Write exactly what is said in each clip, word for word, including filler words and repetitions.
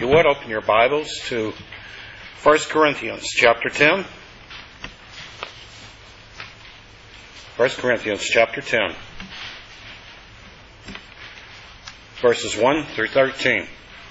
you would, open your Bibles to First Corinthians chapter ten. First Corinthians chapter ten, verses one through thirteen.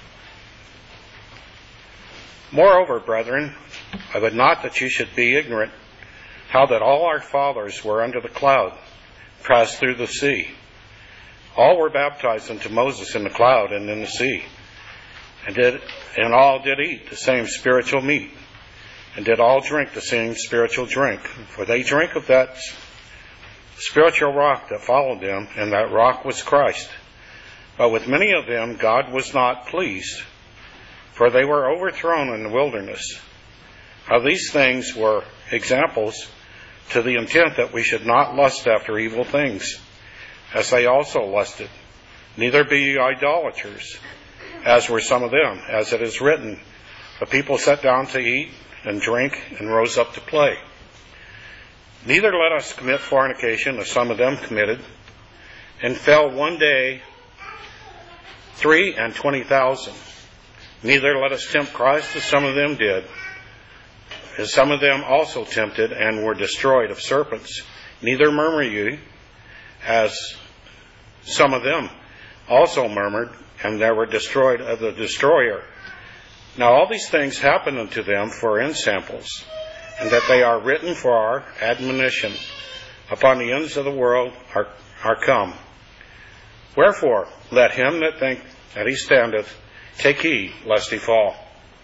Moreover, brethren, I would not that you should be ignorant how that all our fathers were under the cloud, passed through the sea. All were baptized into Moses in the cloud and in the sea, and did and all did eat the same spiritual meat, and did all drink the same spiritual drink, for they drank of that spiritual rock that followed them, and that rock was Christ. But with many of them God was not pleased, for they were overthrown in the wilderness. How these things were examples, to the intent that we should not lust after evil things, as they also lusted. Neither be ye idolaters, as were some of them, as it is written, the people sat down to eat and drink and rose up to play. Neither let us commit fornication, as some of them committed, and fell one day three and twenty thousand. Neither let us tempt Christ, as some of them did, as some of them also tempted and were destroyed of serpents. Neither murmur ye, as some of them also murmured, and they were destroyed of the destroyer. Now all these things happen unto them for ensamples, and that they are written for our admonition. Upon the ends of the world are, are come. Wherefore, let him that think that he standeth take heed lest he fall.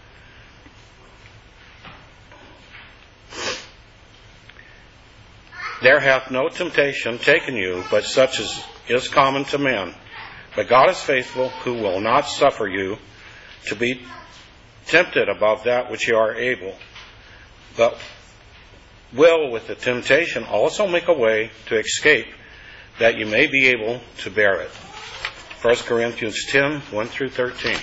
There hath no temptation taken you, but such as is common to men. But God is faithful, who will not suffer you to be tempted above that which you are able, but will with the temptation also make a way to escape, that you may be able to bear it. First Corinthians ten, one through thirteen.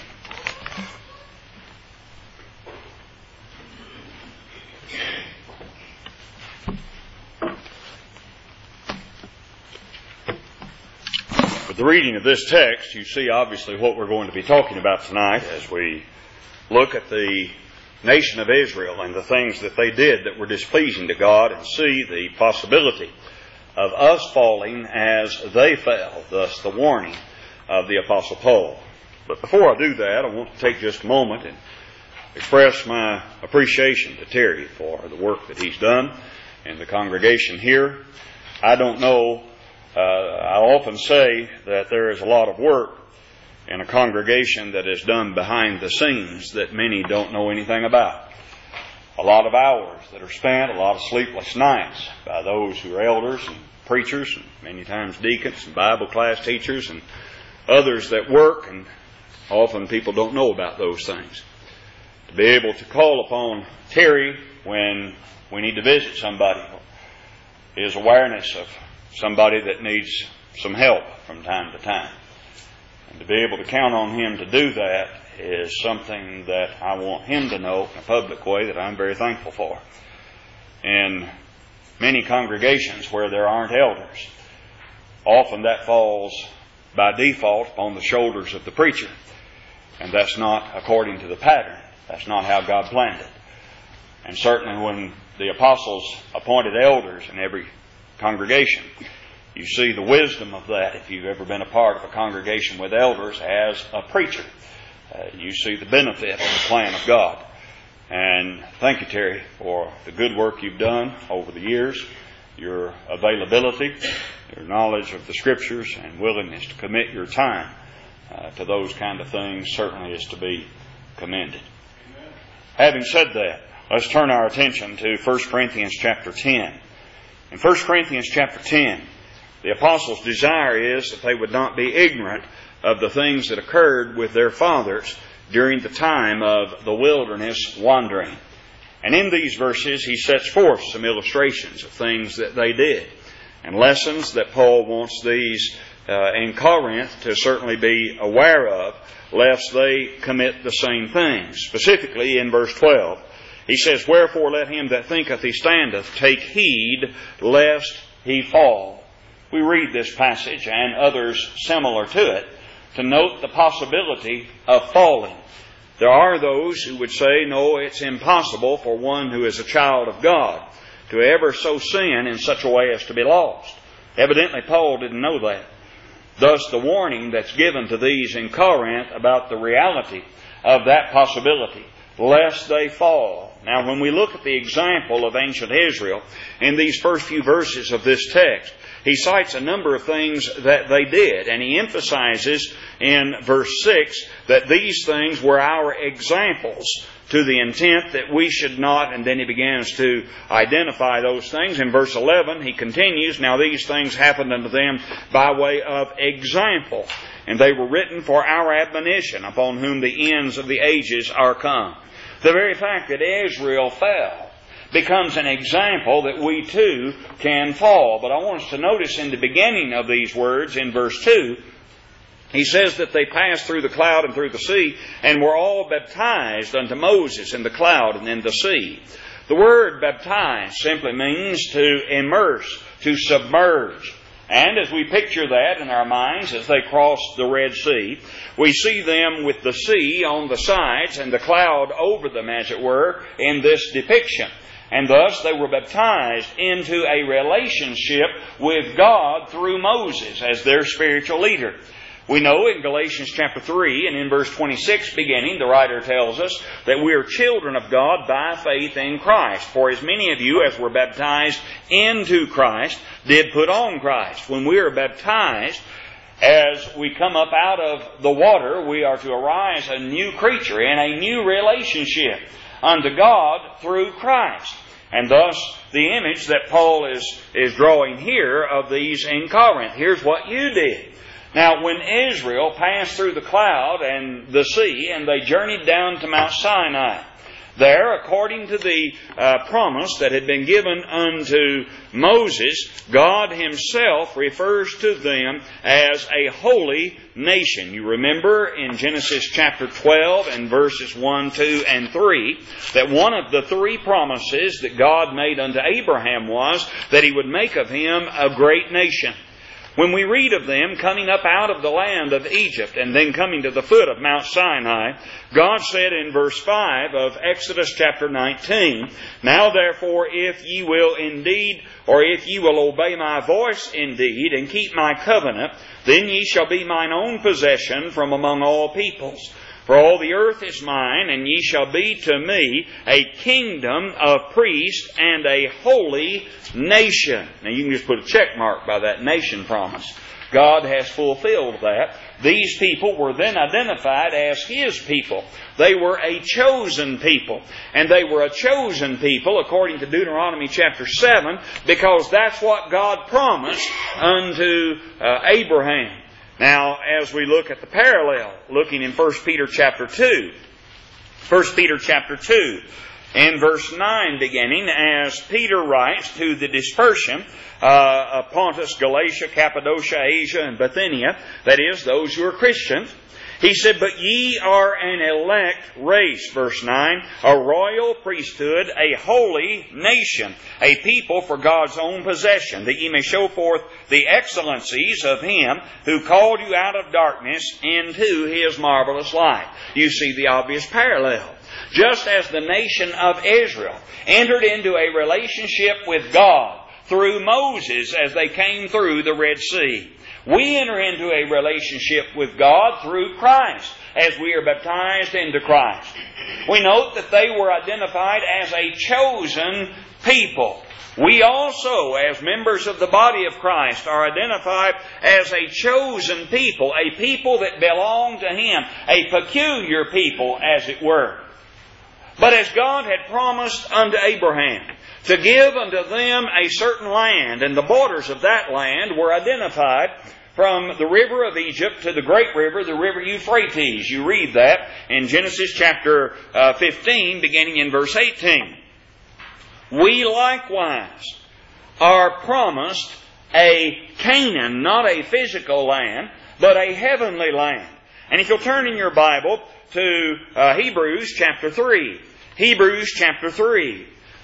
With the reading of this text, you see obviously what we're going to be talking about tonight as we look at the nation of Israel and the things that they did that were displeasing to God, and see the possibility of us falling as they fell, thus the warning of the Apostle Paul. But before I do that, I want to take just a moment and express my appreciation to Terry for the work that he's done in the congregation here. I don't know, uh, I often say that there is a lot of work in a congregation that is done behind the scenes that many don't know anything about. A lot of hours that are spent, a lot of sleepless nights by those who are elders and preachers, and many times deacons and Bible class teachers and others that work, and often people don't know about those things. To be able to call upon Terry when we need to visit somebody is awareness of somebody that needs some help from time to time. And to be able to count on him to do that is something that I want him to know in a public way that I'm very thankful for. In many congregations where there aren't elders, often that falls by default upon the shoulders of the preacher. And that's not according to the pattern. That's not how God planned it. And certainly when the apostles appointed elders in every congregation, you see the wisdom of that if you've ever been a part of a congregation with elders as a preacher. Uh, you see the benefit of the plan of God. And thank you, Terry, for the good work you've done over the years, your availability, your knowledge of the Scriptures, and willingness to commit your time uh, to those kind of things certainly is to be commended. Having said that, let's turn our attention to First Corinthians chapter ten. In First Corinthians chapter ten, the apostles' desire is that they would not be ignorant of the things that occurred with their fathers during the time of the wilderness wandering. And in these verses, he sets forth some illustrations of things that they did, and lessons that Paul wants these uh, in Corinth to certainly be aware of, lest they commit the same things. Specifically in verse twelve, he says, "Wherefore let him that thinketh he standeth take heed lest he fall." We read this passage and others similar to it to note the possibility of falling. There are those who would say, no, it's impossible for one who is a child of God to ever so sin in such a way as to be lost. Evidently, Paul didn't know that. Thus, the warning that's given to these in Corinth about the reality of that possibility, lest they fall. Now, when we look at the example of ancient Israel in these first few verses of this text, he cites a number of things that they did, and he emphasizes in verse six that these things were our examples, to the intent that we should not, and then he begins to identify those things. In verse eleven, he continues, now these things happened unto them by way of example, and they were written for our admonition, upon whom the ends of the ages are come. The very fact that Israel fell becomes an example that we too can fall. But I want us to notice in the beginning of these words, in verse two, he says that they passed through the cloud and through the sea, and were all baptized unto Moses in the cloud and in the sea. The word baptized simply means to immerse, to submerge. And as we picture that in our minds as they cross the Red Sea, we see them with the sea on the sides and the cloud over them, as it were, in this depiction. And thus they were baptized into a relationship with God through Moses as their spiritual leader. We know in Galatians chapter three and in verse twenty-six beginning, the writer tells us that we are children of God by faith in Christ. For as many of you as were baptized into Christ did put on Christ. When we are baptized, as we come up out of the water, we are to arise a new creature in a new relationship unto God through Christ. And thus, the image that Paul is, is drawing here of these in Corinth. Here's what you did. Now, when Israel passed through the cloud and the sea, and they journeyed down to Mount Sinai, there, according to the uh, promise that had been given unto Moses, God Himself refers to them as a holy nation. You remember in Genesis chapter twelve and verses one, two, and three, that one of the three promises that God made unto Abraham was that He would make of him a great nation. When we read of them coming up out of the land of Egypt and then coming to the foot of Mount Sinai, God said in verse five of Exodus chapter nineteen, Now therefore, if ye will indeed, or if ye will obey my voice indeed, and keep my covenant, then ye shall be mine own possession from among all peoples. For all the earth is mine, and ye shall be to me a kingdom of priests and a holy nation. Now you can just put a check mark by that nation promise. God has fulfilled that. These people were then identified as His people. They were a chosen people. And they were a chosen people, according to Deuteronomy chapter seven, because that's what God promised unto uh, Abraham. Now, as we look at the parallel, looking in First Peter chapter two, First Peter chapter two, in verse nine beginning, as Peter writes to the dispersion, uh, Pontus, Galatia, Cappadocia, Asia, and Bithynia, that is, those who are Christians, he said, But ye are an elect race, verse nine, a royal priesthood, a holy nation, a people for God's own possession, that ye may show forth the excellencies of Him who called you out of darkness into His marvelous light. You see the obvious parallel. Just as the nation of Israel entered into a relationship with God through Moses as they came through the Red Sea, we enter into a relationship with God through Christ as we are baptized into Christ. We note that they were identified as a chosen people. We also, as members of the body of Christ, are identified as a chosen people, a people that belong to Him, a peculiar people, as it were. But as God had promised unto Abraham to give unto them a certain land, and the borders of that land were identified from the river of Egypt to the great river, the river Euphrates. You read that in Genesis chapter uh, fifteen, beginning in verse eighteen. We likewise are promised a Canaan, not a physical land, but a heavenly land. And if you'll turn in your Bible to uh, Hebrews chapter three. Hebrews chapter three.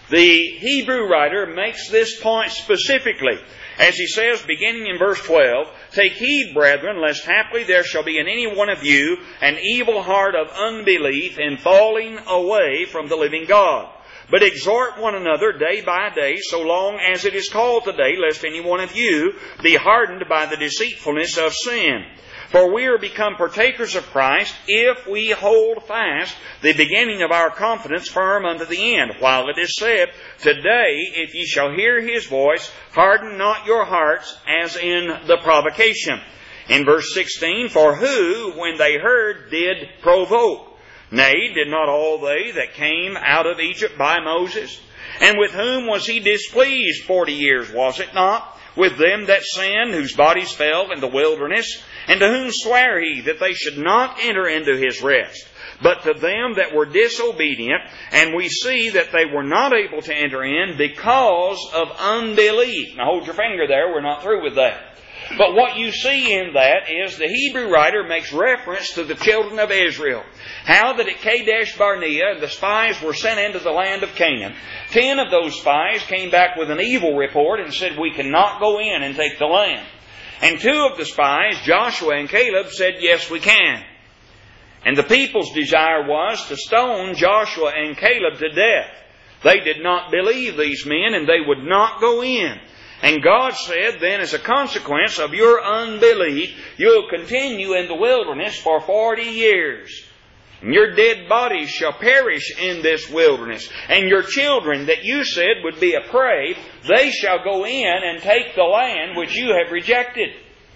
the Hebrew writer makes this point specifically, as he says, beginning in verse twelve, "Take heed, brethren, lest haply there shall be in any one of you an evil heart of unbelief in falling away from the living God. But exhort one another day by day, so long as it is called today, lest any one of you be hardened by the deceitfulness of sin. For we are become partakers of Christ, if we hold fast the beginning of our confidence firm unto the end. While it is said, Today, if ye shall hear His voice, harden not your hearts, as in the provocation." In verse sixteen, "For who, when they heard, did provoke? Nay, did not all they that came out of Egypt by Moses? And with whom was He displeased forty years, was it not? With them that sinned, whose bodies fell in the wilderness? And to whom sware He that they should not enter into His rest? But to them that were disobedient, and we see that they were not able to enter in because of unbelief." Now hold your finger there, we're not through with that. But what you see in that is the Hebrew writer makes reference to the children of Israel. How that at Kadesh Barnea the spies were sent into the land of Canaan. Ten of those spies came back with an evil report and said, "We cannot go in and take the land." And two of the spies, Joshua and Caleb, said, "Yes, we can." And the people's desire was to stone Joshua and Caleb to death. They did not believe these men, and they would not go in. And God said, then as a consequence of your unbelief, you'll continue in the wilderness for forty years. And your dead bodies shall perish in this wilderness. And your children that you said would be a prey, they shall go in and take the land which you have rejected.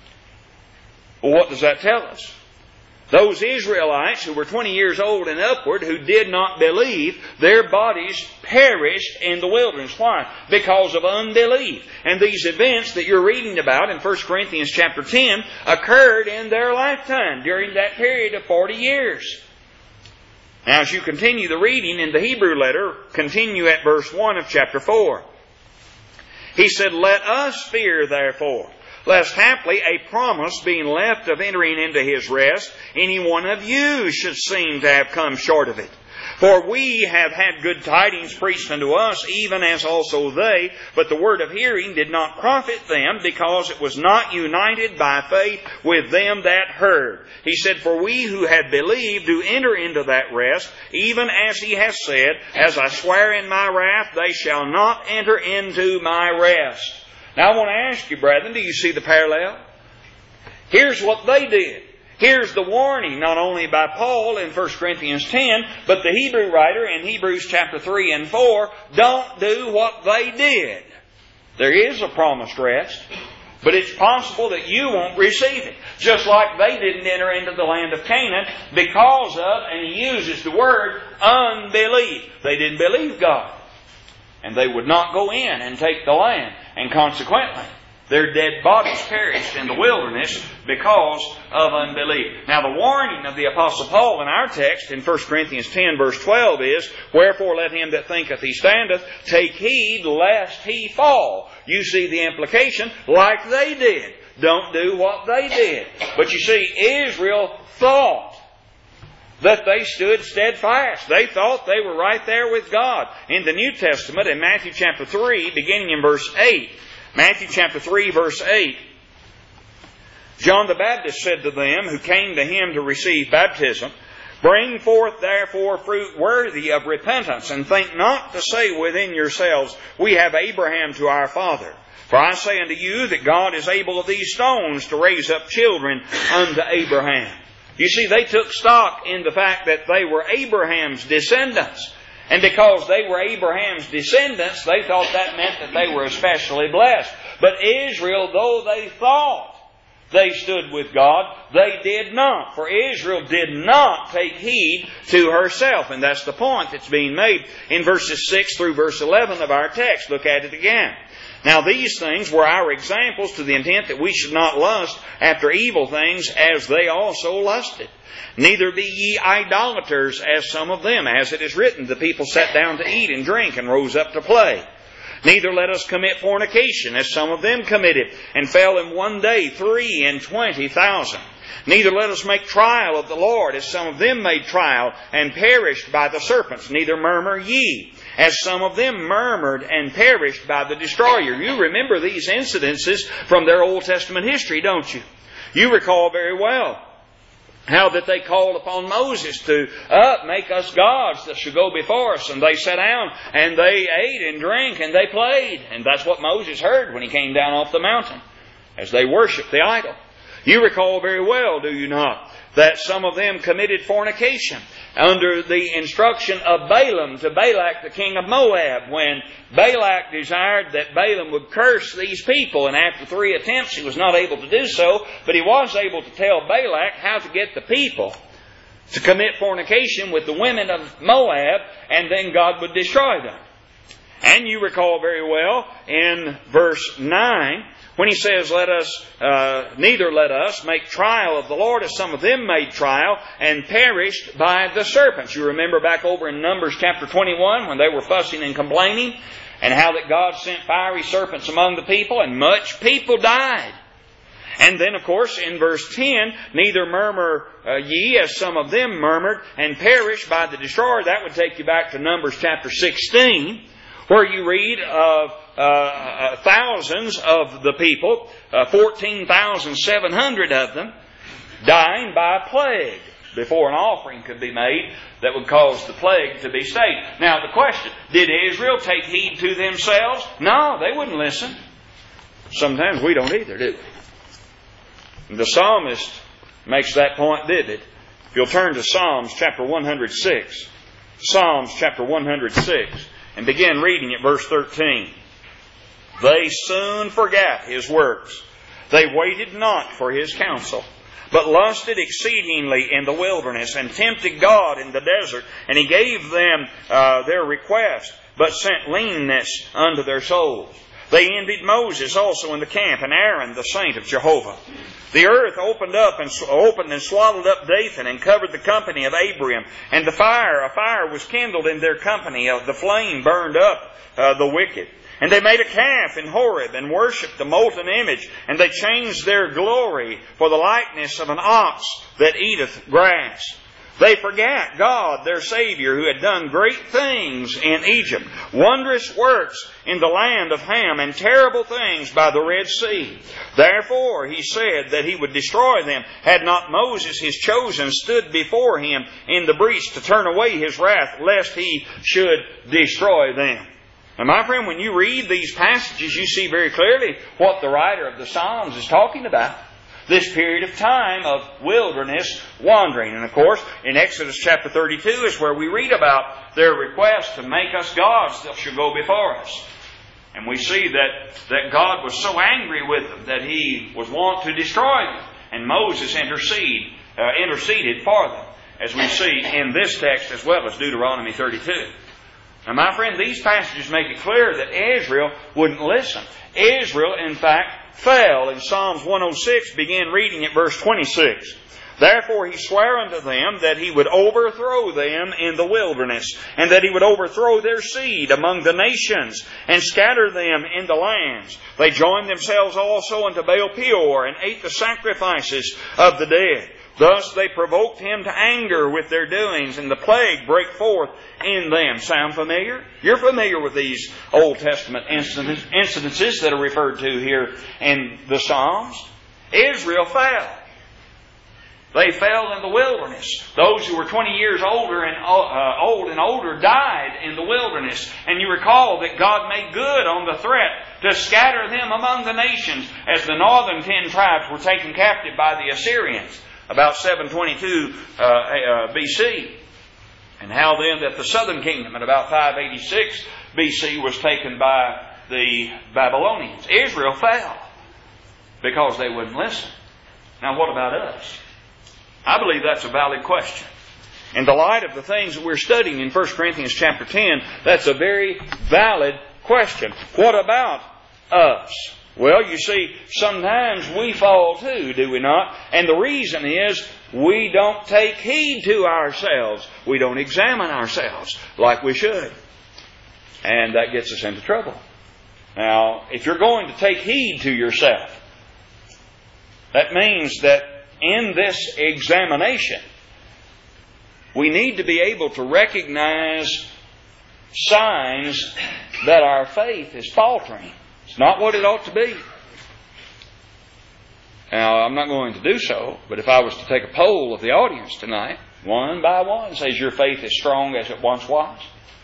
Well, what does that tell us? Those Israelites who were twenty years old and upward, who did not believe, their bodies perished in the wilderness. Why? Because of unbelief. And these events that you're reading about in First Corinthians chapter ten occurred in their lifetime during that period of forty years. Now, as you continue the reading in the Hebrew letter, continue at verse one of chapter four. He said, "Let us fear, therefore, lest haply a promise being left of entering into His rest, any one of you should seem to have come short of it. For we have had good tidings preached unto us, even as also they, but the word of hearing did not profit them, because it was not united by faith with them that heard." He said, "For we who have believed do enter into that rest, even as He has said, As I swear in my wrath, they shall not enter into my rest." Now I want to ask you, brethren, do you see the parallel? Here's what they did. Here's the warning, not only by Paul in First Corinthians ten, but the Hebrew writer in Hebrews chapter three and four. Don't do what they did. There is a promised rest, but it's possible that you won't receive it. Just like they didn't enter into the land of Canaan because of, and he uses the word, unbelief. They didn't believe God. And they would not go in and take the land. And consequently, their dead bodies perished in the wilderness because of unbelief. Now the warning of the Apostle Paul in our text in First Corinthians ten verse twelve is, "Wherefore let him that thinketh he standeth take heed lest he fall." You see the implication, like they did. Don't do what they did. But you see, Israel thought that they stood steadfast. They thought they were right there with God. In the New Testament, in Matthew chapter three, beginning in verse eight, Matthew chapter three, verse eight, John the Baptist said to them who came to him to receive baptism, "Bring forth therefore fruit worthy of repentance, and think not to say within yourselves, We have Abraham to our father. For I say unto you that God is able of these stones to raise up children unto Abraham." You see, they took stock in the fact that they were Abraham's descendants. And because they were Abraham's descendants, they thought that meant that they were especially blessed. But Israel, though they thought they stood with God, they did not. For Israel did not take heed to herself. And that's the point that's being made in verses six through verse eleven of our text. Look at it again. "Now these things were our examples, to the intent that we should not lust after evil things as they also lusted. Neither be ye idolaters as some of them, as it is written, The people sat down to eat and drink and rose up to play. Neither let us commit fornication, as some of them committed, and fell in one day three and twenty thousand. Neither let us make trial of the Lord, as some of them made trial, and perished by the serpents. Neither murmur ye, as some of them murmured and perished by the destroyer. You remember these incidences from their Old Testament history, don't you? You recall very well how that they called upon Moses to up, make us gods that should go before us. And they sat down and they ate and drank and they played. And that's what Moses heard when he came down off the mountain, as they worshiped the idol. You recall very well, do you not, that some of them committed fornication under the instruction of Balaam to Balak, the king of Moab, when Balak desired that Balaam would curse these people. And after three attempts, he was not able to do so, but he was able to tell Balak how to get the people to commit fornication with the women of Moab, and then God would destroy them. And you recall very well in verse nine, when he says, "Let us, uh, neither let us make trial of the Lord, as some of them made trial, and perished by the serpents." You remember back over in Numbers chapter twenty-one, when they were fussing and complaining, and how that God sent fiery serpents among the people, and much people died. And then, of course, in verse ten, "Neither murmur uh, ye, as some of them murmured, and perished by the destroyer." That would take you back to Numbers chapter sixteen, where you read of uh, uh, thousands of the people, uh, fourteen thousand seven hundred of them, dying by plague before an offering could be made that would cause the plague to be stayed. Now the question, did Israel take heed to themselves? No, they wouldn't listen. Sometimes we don't either, do we? The psalmist makes that point vivid. If you'll turn to Psalms chapter one hundred six. Psalms chapter one hundred six. And begin reading at verse thirteen. "They soon forgat His works. They waited not for His counsel, but lusted exceedingly in the wilderness, and tempted God in the desert. And He gave them uh, their request, but sent leanness unto their souls. They envied Moses also in the camp, and Aaron the saint of Jehovah. The earth opened up and opened and swallowed up Dathan, and covered the company of Abiram. And the fire, a fire was kindled in their company. The flame burned up uh, the wicked. And they made a calf in Horeb, and worshipped the molten image. And they changed their glory for the likeness of an ox that eateth grass. They forgat God, their Savior, who had done great things in Egypt, wondrous works in the land of Ham, and terrible things by the Red Sea. Therefore He said that He would destroy them, had not Moses His chosen stood before Him in the breach to turn away His wrath, lest He should destroy them." Now, my friend, when you read these passages, you see very clearly what the writer of the Psalms is talking about. This period of time of wilderness wandering. And of course, in Exodus chapter thirty-two is where we read about their request to make us gods that shall go before us. And we see that, that God was so angry with them that He was wont to destroy them. And Moses intercede, uh, interceded for them, as we see in this text as well as Deuteronomy thirty-two. Now, my friend, these passages make it clear that Israel wouldn't listen. Israel, in fact, fell. In Psalms one oh six, begin reading at verse twenty-six. "Therefore He sware unto them that He would overthrow them in the wilderness, and that He would overthrow their seed among the nations, and scatter them in the lands. They joined themselves also unto Baal Peor, and ate the sacrifices of the dead. Thus they provoked Him to anger with their doings, and the plague brake forth in them." Sound familiar? You're familiar with these Old Testament incidences that are referred to here in the Psalms. Israel fell. They fell in the wilderness. Those who were twenty years older and uh, old and older died in the wilderness. And you recall that God made good on the threat to scatter them among the nations as the northern ten tribes were taken captive by the Assyrians about seven twenty-two uh, uh, B C. And how then that the southern kingdom at about five eighty-six B C was taken by the Babylonians. Israel fell because they wouldn't listen. Now what about us? I believe that's a valid question. In the light of the things that we're studying in First Corinthians chapter ten, that's a very valid question. What about us? Well, you see, sometimes we fall too, do we not? And the reason is we don't take heed to ourselves. We don't examine ourselves like we should. And that gets us into trouble. Now, if you're going to take heed to yourself, that means that in this examination, we need to be able to recognize signs that our faith is faltering. It's not what it ought to be. Now, I'm not going to do so, but if I was to take a poll of the audience tonight, one by one, says your faith is strong as it once was,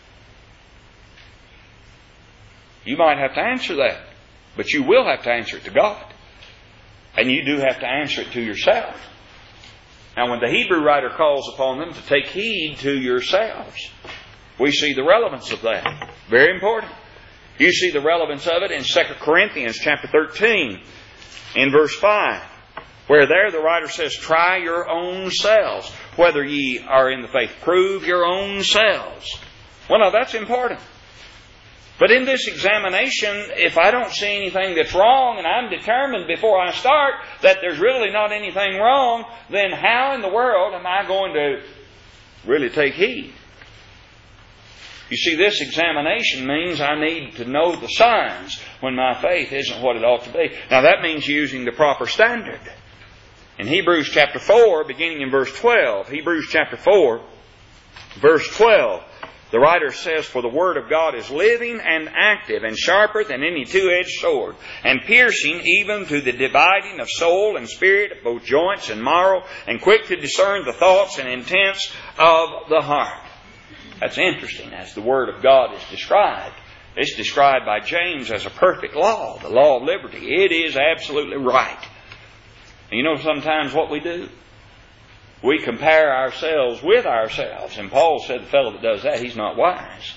you might have to answer that. But you will have to answer it to God. And you do have to answer it to yourself. Now, when the Hebrew writer calls upon them to take heed to yourselves, we see the relevance of that. Very important. You see the relevance of it in Second Corinthians chapter thirteen, in verse five, where there the writer says, try your own selves, whether ye are in the faith. Prove your own selves. Well, now that's important. But in this examination, if I don't see anything that's wrong, and I'm determined before I start that there's really not anything wrong, then how in the world am I going to really take heed? You see, this examination means I need to know the signs when my faith isn't what it ought to be. Now that means using the proper standard. In Hebrews chapter four, beginning in verse twelve, Hebrews chapter four, verse twelve, the writer says, for the Word of God is living and active and sharper than any two-edged sword, and piercing even to the dividing of soul and spirit, of both joints and marrow, and quick to discern the thoughts and intents of the heart. That's interesting as the Word of God is described. It's described by James as a perfect law, the law of liberty. It is absolutely right. And you know sometimes what we do? We compare ourselves with ourselves. And Paul said the fellow that does that, he's not wise.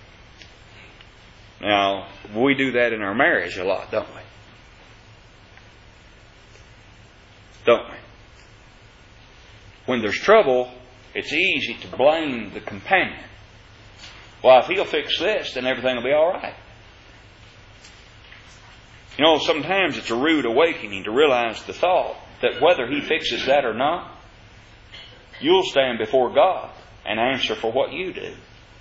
Now, we do that in our marriage a lot, don't we? Don't we? When there's trouble, it's easy to blame the companion. Well, if he'll fix this, then everything will be all right. You know, sometimes it's a rude awakening to realize the thought that whether he fixes that or not, you'll stand before God and answer for what you do.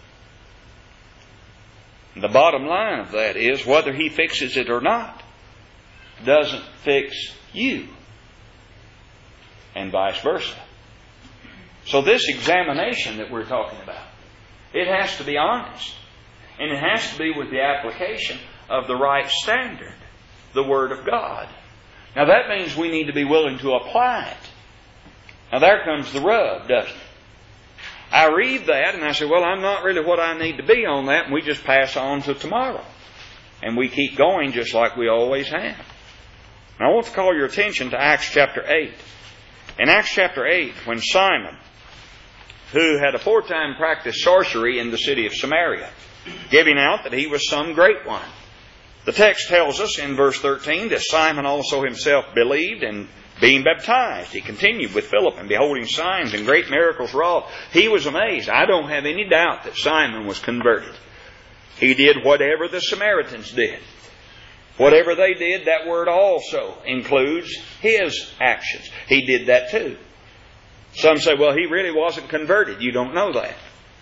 The bottom line of that is whether he fixes it or not doesn't fix you, and vice versa. So this examination that we're talking about, it has to be honest, and it has to be with the application of the right standard, the Word of God. Now that means we need to be willing to apply it. Now there comes the rub, doesn't it? I read that and I say, well, I'm not really what I need to be on that, and we just pass on to tomorrow. And we keep going just like we always have. Now I want to call your attention to Acts chapter eight. In Acts chapter eight, when Simon, who had aforetime practiced sorcery in the city of Samaria, giving out that he was some great one, the text tells us in verse thirteen that Simon also himself believed, and being baptized, he continued with Philip, and beholding signs and great miracles wrought, he was amazed. I don't have any doubt that Simon was converted. He did whatever the Samaritans did. Whatever they did, that word also includes his actions. He did that too. Some say, well, he really wasn't converted. You don't know that.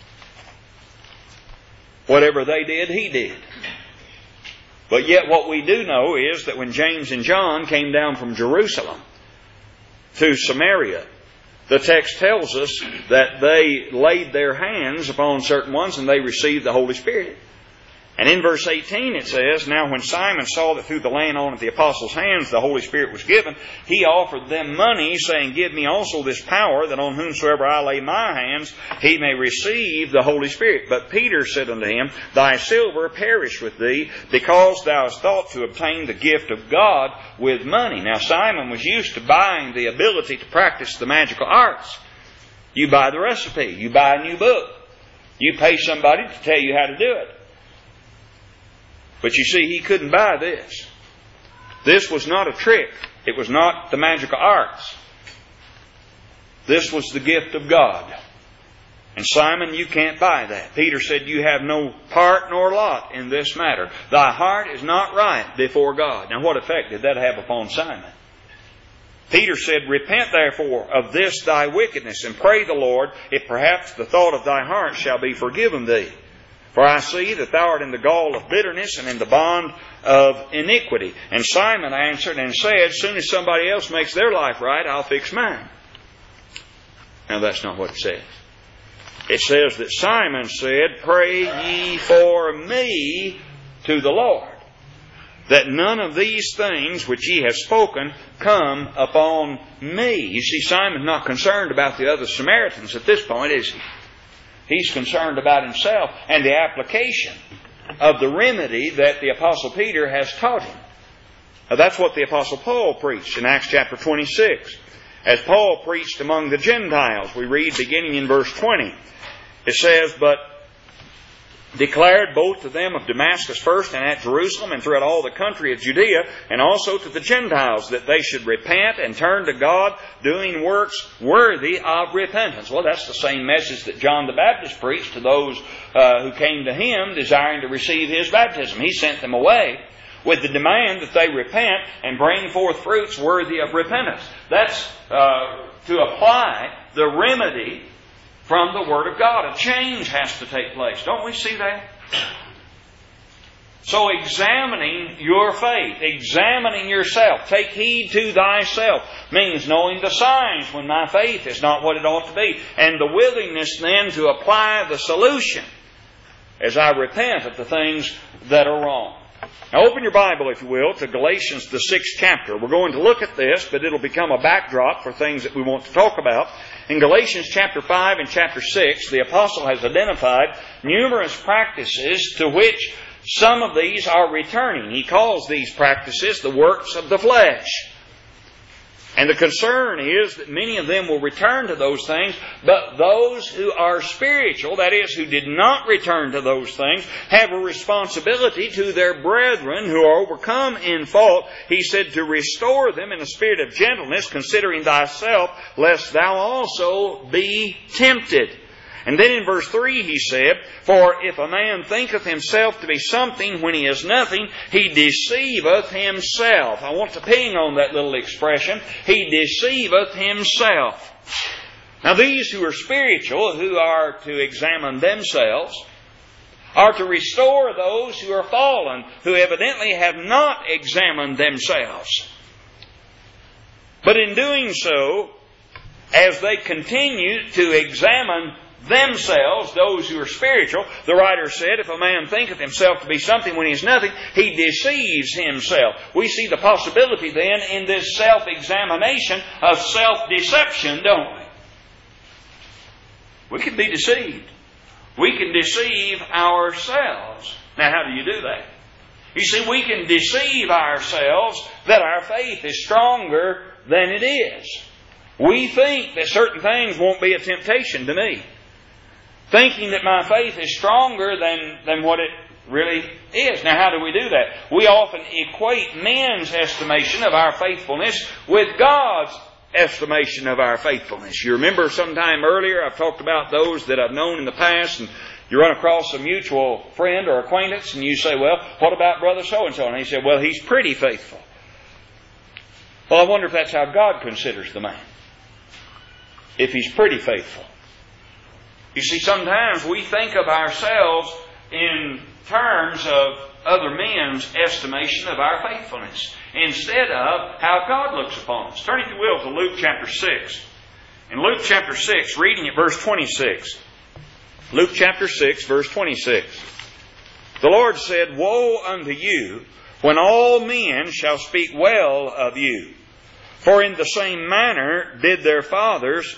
Whatever they did, he did. But yet what we do know is that when James and John came down from Jerusalem to Samaria, the text tells us that they laid their hands upon certain ones and they received the Holy Spirit. And in verse eighteen it says, now when Simon saw that through the laying on of the apostles' hands the Holy Spirit was given, he offered them money, saying, give me also this power, that on whomsoever I lay my hands, he may receive the Holy Spirit. But Peter said unto him, thy silver perish with thee, because thou hast thought to obtain the gift of God with money. Now Simon was used to buying the ability to practice the magical arts. You buy the recipe, you buy a new book, you pay somebody to tell you how to do it. But you see, he couldn't buy this. This was not a trick. It was not the magical arts. This was the gift of God. And Simon, you can't buy that. Peter said, you have no part nor lot in this matter. Thy heart is not right before God. Now what effect did that have upon Simon? Peter said, repent therefore of this thy wickedness, and pray the Lord, if perhaps the thought of thy heart shall be forgiven thee. For I see that thou art in the gall of bitterness and in the bond of iniquity. And Simon answered and said, as soon as somebody else makes their life right, I'll fix mine. Now that's not what it says. It says that Simon said, pray ye for me to the Lord, that none of these things which ye have spoken come upon me. You see, Simon's not concerned about the other Samaritans at this point, is he? He's concerned about himself and the application of the remedy that the Apostle Peter has taught him. Now, that's what the Apostle Paul preached in Acts chapter twenty-six. As Paul preached among the Gentiles, we read beginning in verse twenty. It says, but declared both to them of Damascus first and at Jerusalem and throughout all the country of Judea, and also to the Gentiles, that they should repent and turn to God, doing works worthy of repentance. Well, that's the same message that John the Baptist preached to those uh, who came to him desiring to receive his baptism. He sent them away with the demand that they repent and bring forth fruits worthy of repentance. That's uh, to apply the remedy from the Word of God. A change has to take place. Don't we see that? So examining your faith, examining yourself, take heed to thyself, means knowing the signs when my faith is not what it ought to be, and the willingness then to apply the solution as I repent of the things that are wrong. Now open your Bible, if you will, to Galatians, the sixth chapter. We're going to look at this, but it'll become a backdrop for things that we want to talk about. In Galatians chapter five and chapter six, the Apostle has identified numerous practices to which some of these are returning. He calls these practices the works of the flesh. And the concern is that many of them will return to those things, but those who are spiritual, that is, who did not return to those things, have a responsibility to their brethren who are overcome in fault. He said to restore them in a spirit of gentleness, considering thyself, lest thou also be tempted. And then in verse three he said, for if a man thinketh himself to be something when he is nothing, he deceiveth himself. I want to ping on that little expression. He deceiveth himself. Now these who are spiritual, who are to examine themselves, are to restore those who are fallen, who evidently have not examined themselves. But in doing so, as they continue to examine themselves, those who are spiritual, the writer said, if a man thinketh himself to be something when he is nothing, he deceives himself. We see the possibility then in this self-examination of self-deception, don't we? We can be deceived. We can deceive ourselves. Now, how do you do that? You see, we can deceive ourselves that our faith is stronger than it is. We think that certain things won't be a temptation to me. Thinking that my faith is stronger than, than what it really is. Now, how do we do that? We often equate men's estimation of our faithfulness with God's estimation of our faithfulness. You remember sometime earlier I've talked about those that I've known in the past, and you run across a mutual friend or acquaintance and you say, well, what about brother so-and-so? And he said, well, he's pretty faithful. Well, I wonder if that's how God considers the man. If he's pretty faithful. You see, sometimes we think of ourselves in terms of other men's estimation of our faithfulness instead of how God looks upon us. Turn, if you will, to Luke chapter six. In Luke chapter six, reading at verse twenty-six. Luke chapter six, verse twenty-six. The Lord said, woe unto you when all men shall speak well of you. For in the same manner did their fathers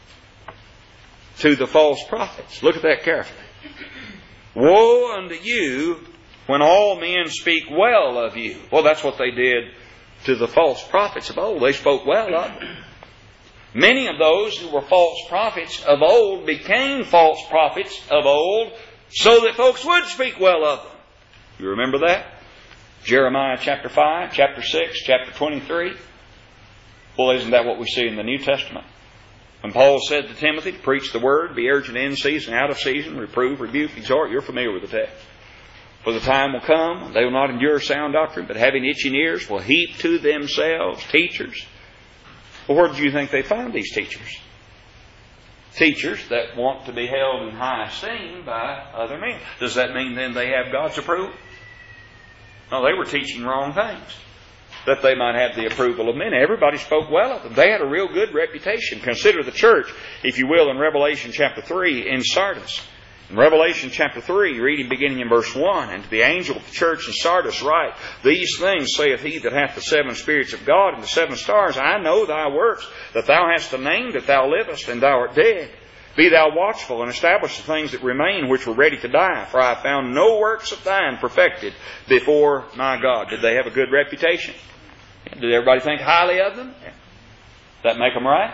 to the false prophets. Look at that carefully. Woe unto you when all men speak well of you. Well, that's what they did to the false prophets of old. They spoke well of them. Many of those who were false prophets of old became false prophets of old so that folks would speak well of them. You remember that? Jeremiah chapter five, chapter six, chapter twenty-three. Well, isn't that what we see in the New Testament? When Paul said to Timothy, preach the word, be urgent in season, out of season, reprove, rebuke, exhort. You're familiar with the text. For the time will come, they will not endure sound doctrine, but having itching ears will heap to themselves teachers. Well, where do you think they found these teachers? teachers that want to be held in high esteem by other men. Does that mean then they have God's approval? No, they were teaching wrong things, that they might have the approval of men. Everybody spoke well of them. They had a real good reputation. Consider the church, if you will, in Revelation chapter three in Sardis. In Revelation chapter three, reading beginning in verse one, and to the angel of the church in Sardis write, These things saith he that hath the seven spirits of God and the seven stars, I know thy works, that thou hast a name, that thou livest, and thou art dead. Be thou watchful, and establish the things that remain, which were ready to die. For I have found no works of thine perfected before my God. Did they have a good reputation? Did everybody think highly of them? Did that make them right?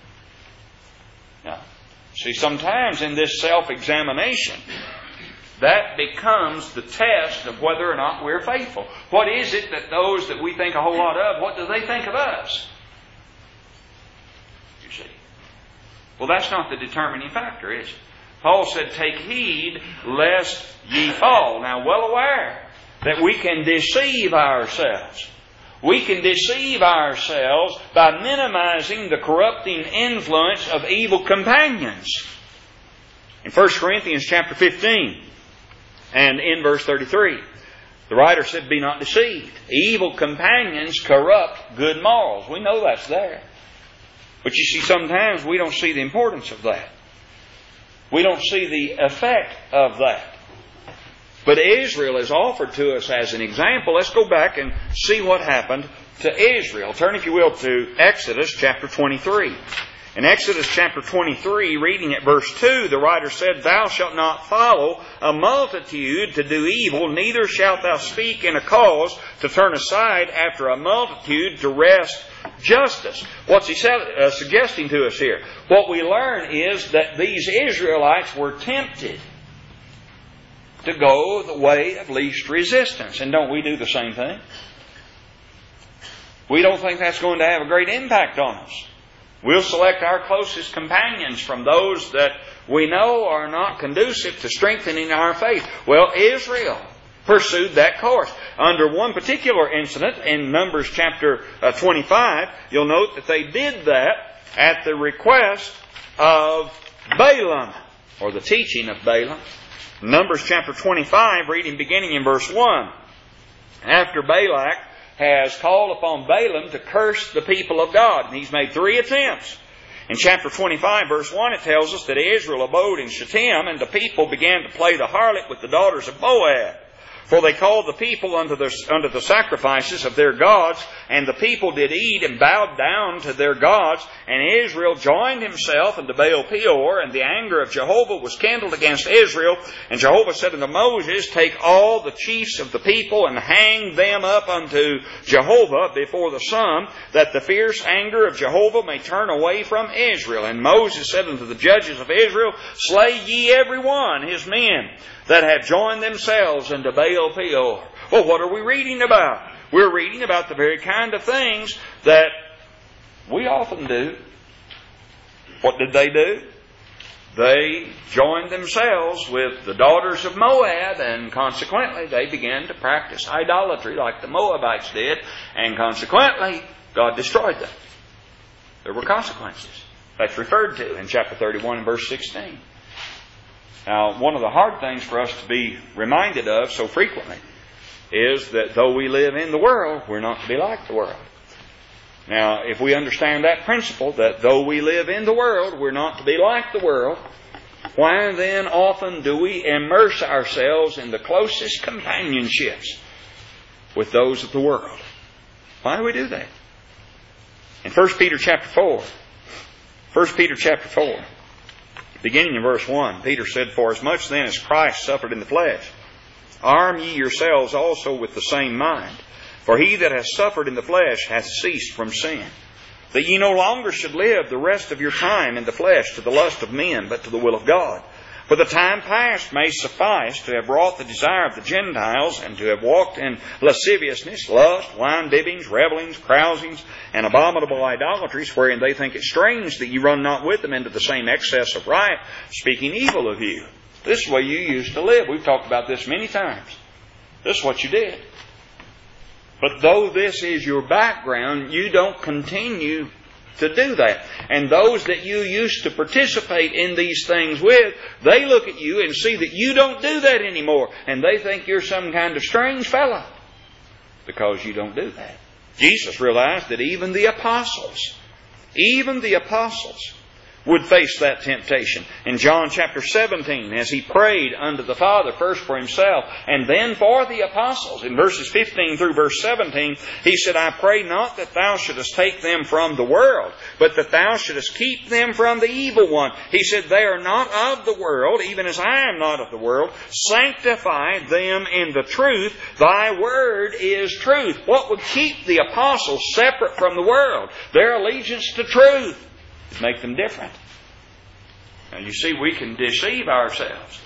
No. See, sometimes in this self-examination, that becomes the test of whether or not we're faithful. What is it that those that we think a whole lot of, what do they think of us? You see. Well, that's not the determining factor, is it? Paul said, Take heed lest ye fall. Now, well aware that we can deceive ourselves. We can deceive ourselves by minimizing the corrupting influence of evil companions. In First Corinthians chapter fifteen and in verse thirty-three, the writer said, Be not deceived. Evil companions corrupt good morals. We know that's there. But you see, sometimes we don't see the importance of that. We don't see the effect of that. But Israel is offered to us as an example. Let's go back and see what happened to Israel. Turn, if you will, to Exodus chapter twenty-three. In Exodus chapter twenty-three, reading at verse two, the writer said, Thou shalt not follow a multitude to do evil, neither shalt thou speak in a cause to turn aside after a multitude to wrest justice. What's he uh, suggesting to us here? What we learn is that these Israelites were tempted to go the way of least resistance. And don't we do the same thing? We don't think that's going to have a great impact on us. We'll select our closest companions from those that we know are not conducive to strengthening our faith. Well, Israel pursued that course. Under one particular incident in Numbers chapter twenty-five, you'll note that they did that at the request of Balaam, or the teaching of Balaam. Numbers chapter twenty-five, reading beginning in verse one. After Balak has called upon Balaam to curse the people of God, and he's made three attempts. In chapter twenty-five, verse one, it tells us that Israel abode in Shittim, and the people began to play the harlot with the daughters of Moab. For they called the people unto the, unto the sacrifices of their gods, and the people did eat and bowed down to their gods. And Israel joined himself unto Baal Peor, and the anger of Jehovah was kindled against Israel. And Jehovah said unto Moses, Take all the chiefs of the people, and hang them up unto Jehovah before the sun, that the fierce anger of Jehovah may turn away from Israel. And Moses said unto the judges of Israel, Slay ye every one his men that have joined themselves unto Baal Peor. Well, what are we reading about? We're reading about the very kind of things that we often do. What did they do? They joined themselves with the daughters of Moab, and consequently they began to practice idolatry like the Moabites did, and consequently God destroyed them. There were consequences. That's referred to in chapter thirty-one and verse sixteen. Now, one of the hard things for us to be reminded of so frequently is that though we live in the world, we're not to be like the world. Now, if we understand that principle, that though we live in the world, we're not to be like the world, why then often do we immerse ourselves in the closest companionships with those of the world? Why do we do that? In First Peter chapter four, First Peter chapter four, beginning in verse one, Peter said, For as much then as Christ suffered in the flesh, arm ye yourselves also with the same mind. For he that has suffered in the flesh hath ceased from sin, that ye no longer should live the rest of your time in the flesh to the lust of men, but to the will of God. For the time past may suffice to have wrought the desire of the Gentiles, and to have walked in lasciviousness, lust, wine bibbings, revellings, carousings, and abominable idolatries, wherein they think it strange that ye run not with them into the same excess of riot, speaking evil of you. This is the way you used to live. We've talked about this many times. This is what you did. But though this is your background, you don't continue to do that. And those that you used to participate in these things with, they look at you and see that you don't do that anymore. And they think you're some kind of strange fellow because you don't do that. Jesus realized that even the apostles, even the apostles would face that temptation. In John chapter seventeen, as He prayed unto the Father, first for Himself, and then for the apostles, in verses fifteen through verse seventeen, He said, I pray not that Thou shouldest take them from the world, but that Thou shouldest keep them from the evil one. He said, they are not of the world, even as I am not of the world. Sanctify them in the truth. Thy word is truth. What would keep the apostles separate from the world? Their allegiance to truth. Make them different. Now you see, we can deceive ourselves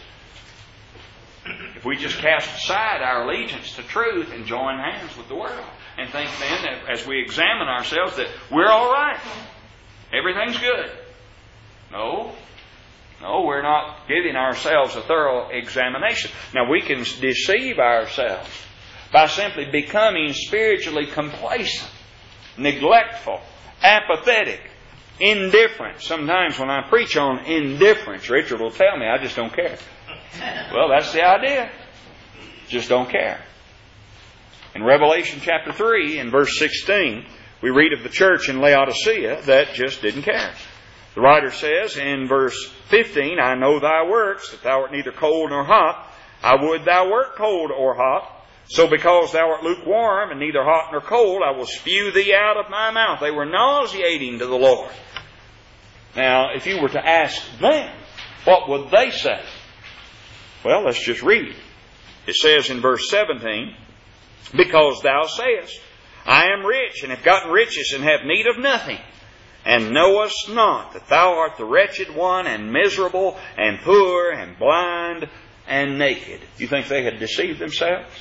if we just cast aside our allegiance to truth and join hands with the world and think then, that as we examine ourselves, that we're all right. Everything's good. No. No, we're not giving ourselves a thorough examination. Now we can deceive ourselves by simply becoming spiritually complacent, neglectful, apathetic, indifferent. Sometimes when I preach on indifference, Richard will tell me, I just don't care. Well, that's the idea. Just don't care. In Revelation chapter three, in verse sixteen, we read of the church in Laodicea that just didn't care. The writer says in verse fifteen, I know thy works, that thou art neither cold nor hot. I would thou wert cold or hot. So because thou art lukewarm and neither hot nor cold, I will spew thee out of my mouth. They were nauseating to the Lord. Now, if you were to ask them, what would they say? Well, let's just read. It says in verse seventeen, because thou sayest, I am rich, and have gotten riches, and have need of nothing, and knowest not that thou art the wretched one, and miserable, and poor, and blind, and naked. You think they had deceived themselves?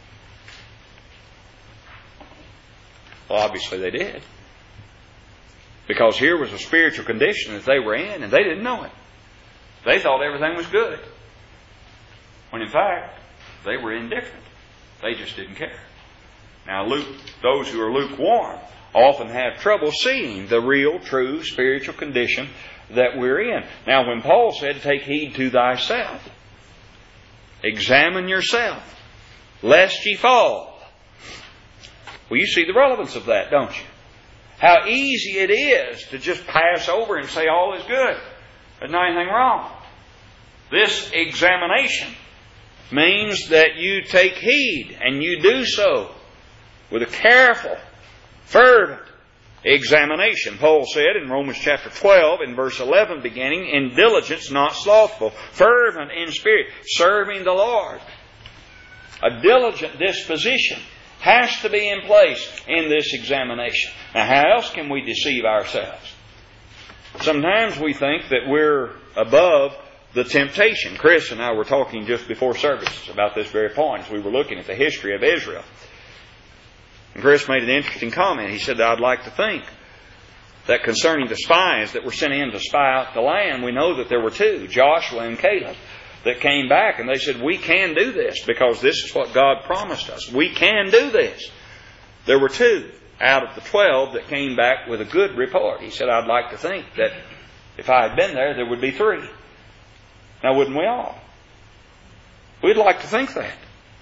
Well, obviously they did. Because here was a spiritual condition that they were in, and they didn't know it. They thought everything was good. When in fact, they were indifferent. They just didn't care. Now, Luke, those who are lukewarm often have trouble seeing the real, true spiritual condition that we're in. Now, when Paul said, take heed to thyself, examine yourself, lest ye fall. Well, you see the relevance of that, don't you? How easy it is to just pass over and say all is good. There's not anything wrong. This examination means that you take heed, and you do so with a careful, fervent examination. Paul said in Romans chapter twelve, in verse eleven beginning, in diligence not slothful, fervent in spirit, serving the Lord. A diligent disposition has to be in place in this examination. Now, how else can we deceive ourselves? Sometimes we think that we're above the temptation. Chris and I were talking just before service about this very point as we were looking at the history of Israel. And Chris made an interesting comment. He said, I'd like to think that concerning the spies that were sent in to spy out the land, we know that there were two, Joshua and Caleb, that came back and they said, we can do this because this is what God promised us. We can do this. There were two out of the twelve that came back with a good report. He said, I'd like to think that if I had been there, there would be three. Now, wouldn't we all? We'd like to think that.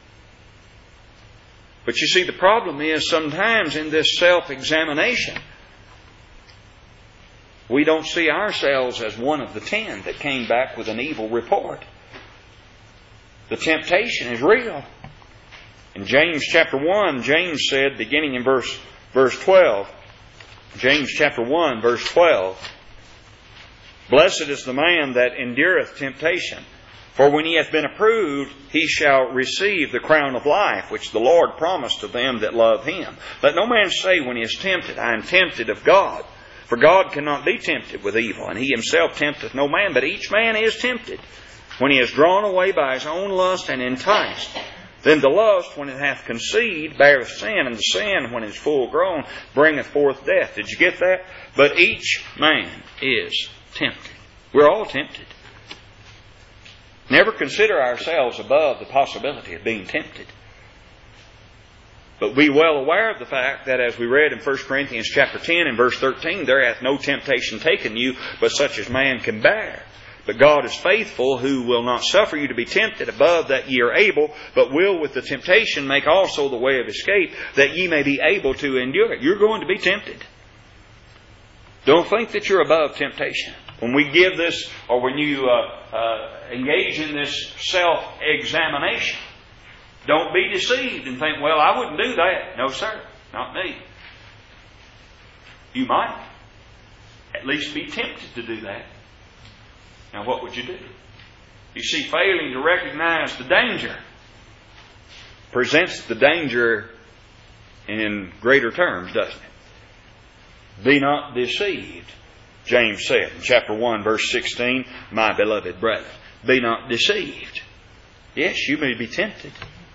But you see, the problem is sometimes in this self-examination, we don't see ourselves as one of the ten that came back with an evil report. The temptation is real. In James chapter one, James said, beginning in verse, verse twelve, James chapter one, verse twelve, blessed is the man that endureth temptation, for when he hath been approved, he shall receive the crown of life, which the Lord promised to them that love Him. Let no man say when he is tempted, I am tempted of God. For God cannot be tempted with evil, and He Himself tempteth no man, but each man is tempted when he is drawn away by his own lust and enticed. Then the lust, when it hath conceived, beareth sin, and the sin, when it is full grown, bringeth forth death. Did you get that? But each man is tempted. We're all tempted. Never consider ourselves above the possibility of being tempted. But be well aware of the fact that, as we read in First Corinthians chapter ten and verse thirteen, there hath no temptation taken you, but such as man can bear. But God is faithful, who will not suffer you to be tempted above that ye are able, but will with the temptation make also the way of escape, that ye may be able to endure it. You're going to be tempted. Don't think that you're above temptation. When we give this, or when you uh, uh, engage in this self-examination, don't be deceived and think, well, I wouldn't do that. No, sir, not me. You might at least be tempted to do that. Now, what would you do? You see, failing to recognize the danger presents the danger in greater terms, doesn't it? Be not deceived, James said in chapter one, verse sixteen, my beloved brethren. Be not deceived. Yes, you may be tempted.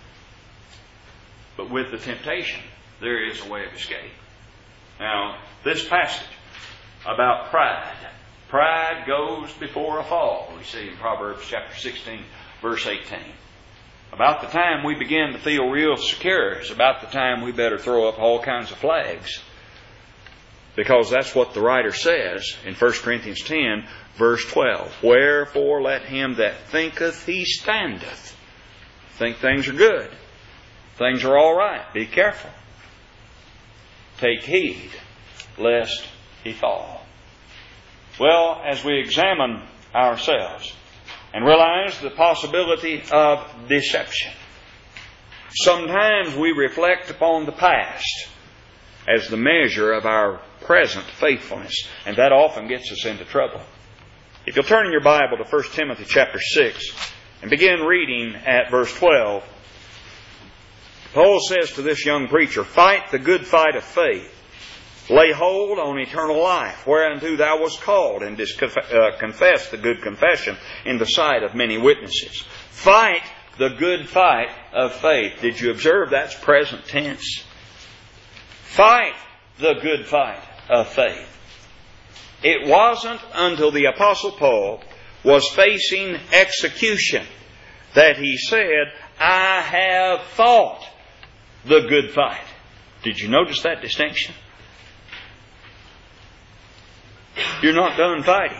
But with the temptation, there is a way of escape. Now, this passage about pride. Pride goes before a fall, we see in Proverbs chapter sixteen, verse eighteen. About the time we begin to feel real secure is about the time we better throw up all kinds of flags. Because that's what the writer says in First Corinthians ten, verse twelve. Wherefore let him that thinketh he standeth. Think things are good. Things are all right. Be careful. Take heed lest he fall. Well, as we examine ourselves and realize the possibility of deception, sometimes we reflect upon the past as the measure of our present faithfulness, and that often gets us into trouble. If you'll turn in your Bible to First Timothy chapter six and begin reading at verse twelve, Paul says to this young preacher, fight the good fight of faith. Lay hold on eternal life, whereunto thou wast called, and confess the good confession in the sight of many witnesses. Fight the good fight of faith. Did you observe that's present tense? Fight the good fight of faith. It wasn't until the Apostle Paul was facing execution that he said, I have fought the good fight. Did you notice that distinction? You're not done fighting.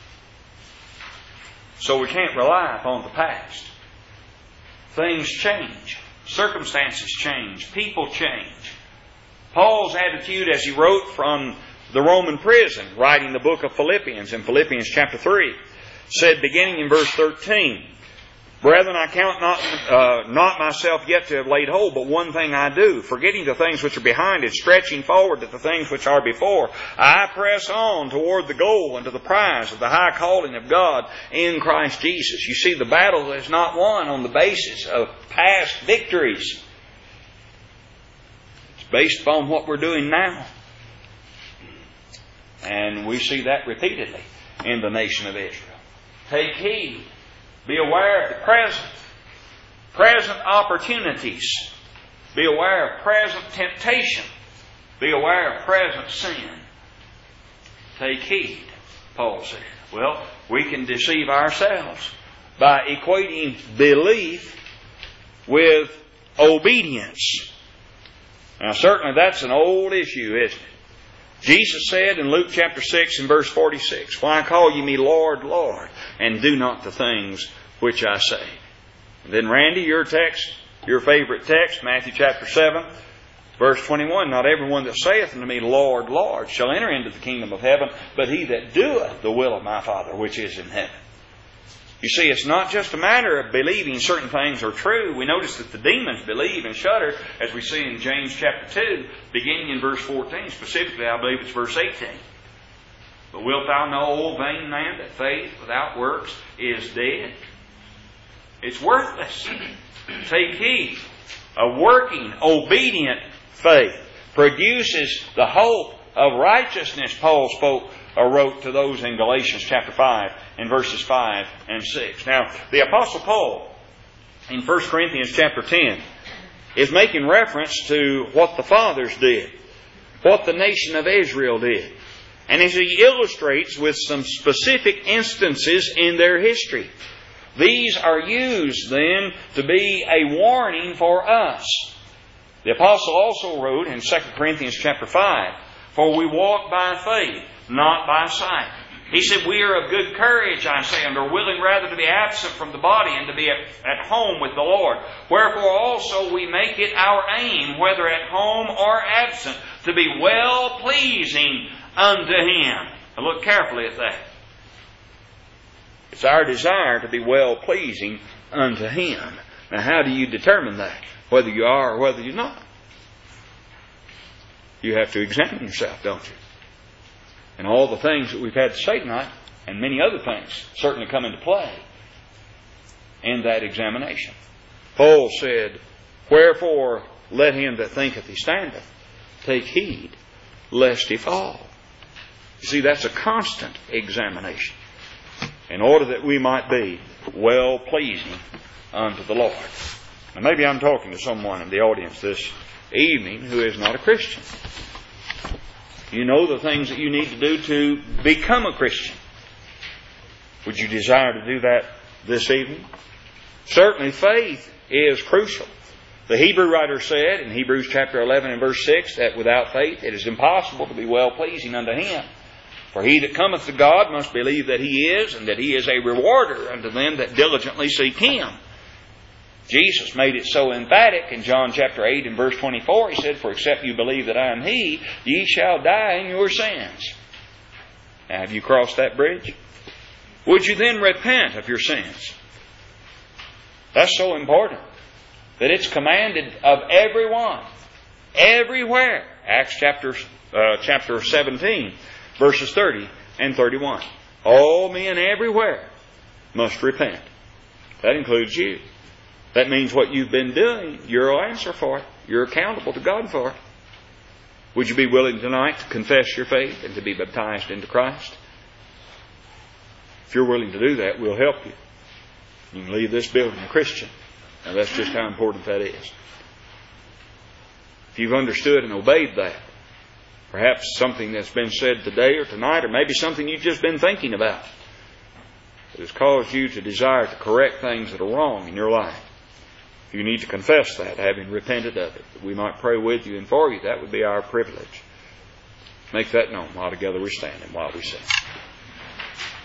So we can't rely upon the past. Things change. Circumstances change. People change. Paul's attitude as he wrote from the Roman prison, writing the book of Philippians in Philippians chapter three, said beginning in verse thirteen, Brethren, I count not uh, not myself yet to have laid hold, but one thing I do, forgetting the things which are behind and stretching forward to the things which are before, I press on toward the goal and to the prize of the high calling of God in Christ Jesus. You see, the battle is not won on the basis of past victories. It's based upon what we're doing now. And we see that repeatedly in the nation of Israel. Take heed. Be aware of the present, present opportunities. Be aware of present temptation. Be aware of present sin. Take heed, Paul said. Well, we can deceive ourselves by equating belief with obedience. Now, certainly that's an old issue, isn't it? Jesus said in Luke chapter six and verse forty-six, Why call ye me Lord, Lord, and do not the things which I say? And then Randy, your text, your favorite text, Matthew chapter seven, verse twenty-one, Not everyone that saith unto me, Lord, Lord, shall enter into the kingdom of heaven, but he that doeth the will of my Father which is in heaven. You see, it's not just a matter of believing certain things are true. We notice that the demons believe and shudder, as we see in James chapter two, beginning in verse fourteen. Specifically, I believe it's verse eighteen. But wilt thou know, O vain man, that faith without works is dead? It's worthless. Take heed. A working, obedient faith produces the hope of righteousness, Paul spoke or wrote to those in Galatians chapter five in verses five and six. Now, the Apostle Paul in First Corinthians chapter ten is making reference to what the fathers did, what the nation of Israel did. And as he illustrates with some specific instances in their history, these are used then to be a warning for us The apostle also wrote in Second Corinthians chapter five, "For we walk by faith, not by sight." He said, "We are of good courage, I say, and are willing rather to be absent from the body and to be at, at home with the Lord. Wherefore also we make it our aim, whether at home or absent, to be well-pleasing unto Him." Now look carefully at that. It's our desire to be well-pleasing unto Him. Now how do you determine that? Whether you are or whether you're not? You have to examine yourself, don't you? And all the things that we've had to say tonight, and many other things, certainly come into play in that examination. Paul said, "Wherefore let him that thinketh he standeth take heed lest he fall." You see, that's a constant examination in order that we might be well-pleasing unto the Lord. Now maybe I'm talking to someone in the audience this evening who is not a Christian. You know the things that you need to do to become a Christian. Would you desire to do that this evening? Certainly faith is crucial. The Hebrew writer said in Hebrews chapter eleven and verse six that without faith it is impossible to be well-pleasing unto Him. For he that cometh to God must believe that He is, and that He is a rewarder unto them that diligently seek Him. Jesus made it so emphatic in John chapter eight and verse twenty-four. He said, "For except you believe that I am He, ye shall die in your sins." Now, have you crossed that bridge? Would you then repent of your sins? That's so important that it's commanded of everyone, everywhere. Acts chapter uh, chapter seventeen, verses thirty and thirty-one. All men everywhere must repent. That includes you. That means what you've been doing, you'll answer for it. You're accountable to God for it. Would you be willing tonight to confess your faith and to be baptized into Christ? If you're willing to do that, we'll help you. You can leave this building a Christian. Now that's just how important that is. If you've understood and obeyed that, perhaps something that's been said today or tonight, or maybe something you've just been thinking about, that has caused you to desire to correct things that are wrong in your life. You need to confess that, having repented of it, that we might pray with you and for you. That would be our privilege. Make that known while together we stand and while we sing.